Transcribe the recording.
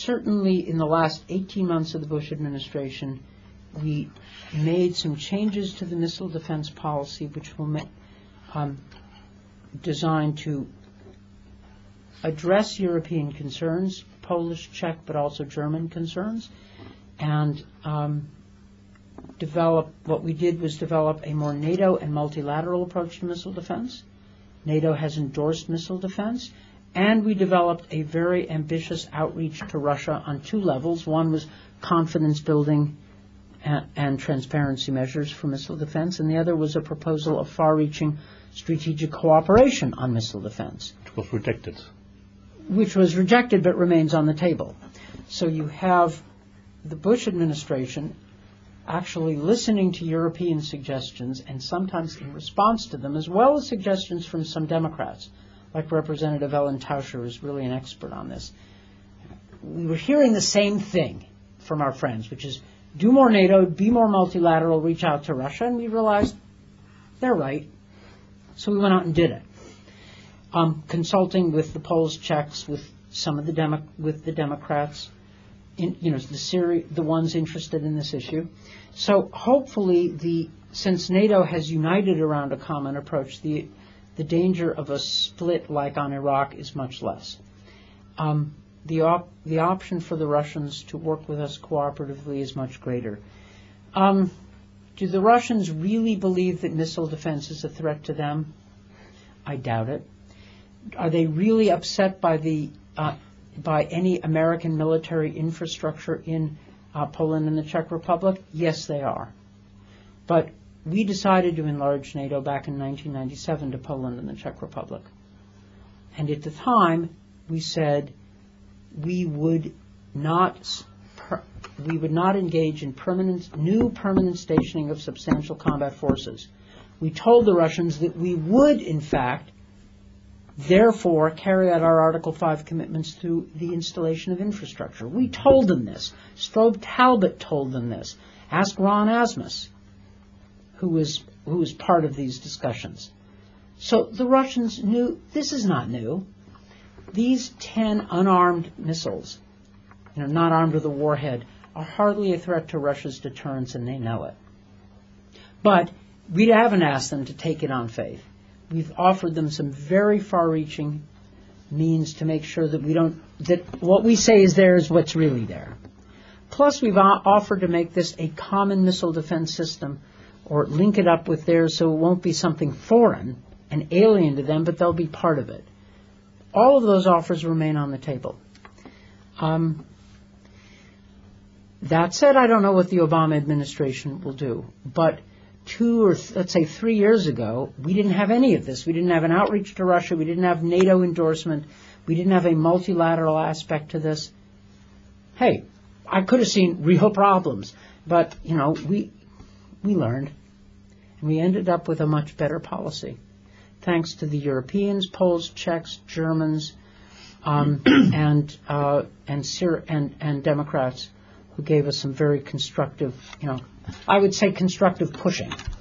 certainly in the last 18 months of the Bush administration, we made some changes to the missile defense policy, which will designed to address European concerns, Polish, Czech, but also German concerns, and what we did was develop a more NATO and multilateral approach to missile defense. NATO has endorsed missile defense, and we developed a very ambitious outreach to Russia on two levels. One was confidence building and transparency measures for missile defense, and the other was a proposal of far-reaching strategic cooperation on missile defense. Which was rejected. Which was rejected but remains on the table. So you have the Bush administration actually listening to European suggestions and sometimes in response to them, as well as suggestions from some Democrats, like Representative Ellen Tauscher, who's really an expert on this. We were hearing the same thing from our friends, which is do more NATO, be more multilateral, reach out to Russia, and we realized they're right. So we went out and did it. Consulting with the Poles, Czechs, with some of the Democrats, the ones interested in this issue. So hopefully, since NATO has united around a common approach, the danger of a split like on Iraq is much less. The option for the Russians to work with us cooperatively is much greater. Do the Russians really believe that missile defense is a threat to them? I doubt it. Are they really upset by any American military infrastructure in Poland and the Czech Republic? Yes, they are. But we decided to enlarge NATO back in 1997 to Poland and the Czech Republic. And at the time, we said we would not engage in new permanent stationing of substantial combat forces. We told the Russians that we would, in fact, therefore carry out our Article 5 commitments through the installation of infrastructure. We told them this. Strobe Talbot told them this. Ask Ron Asmus, who was part of these discussions. So the Russians knew this is not new. These 10 unarmed missiles, not armed with a warhead, are hardly a threat to Russia's deterrence, and they know it. But we haven't asked them to take it on faith. We've offered them some very far-reaching means to make sure that what we say is there is what's really there. Plus, we've offered to make this a common missile defense system or link it up with theirs so it won't be something foreign and alien to them, but they'll be part of it. All of those offers remain on the table. That said, I don't know what the Obama administration will do, but 3 years ago, we didn't have any of this. We didn't have an outreach to Russia. We didn't have NATO endorsement. We didn't have a multilateral aspect to this. Hey, I could have seen real problems, but, we learned, and we ended up with a much better policy, thanks to the Europeans, Poles, Czechs, Germans, and Democrats who gave us some very constructive, I would say constructive pushing.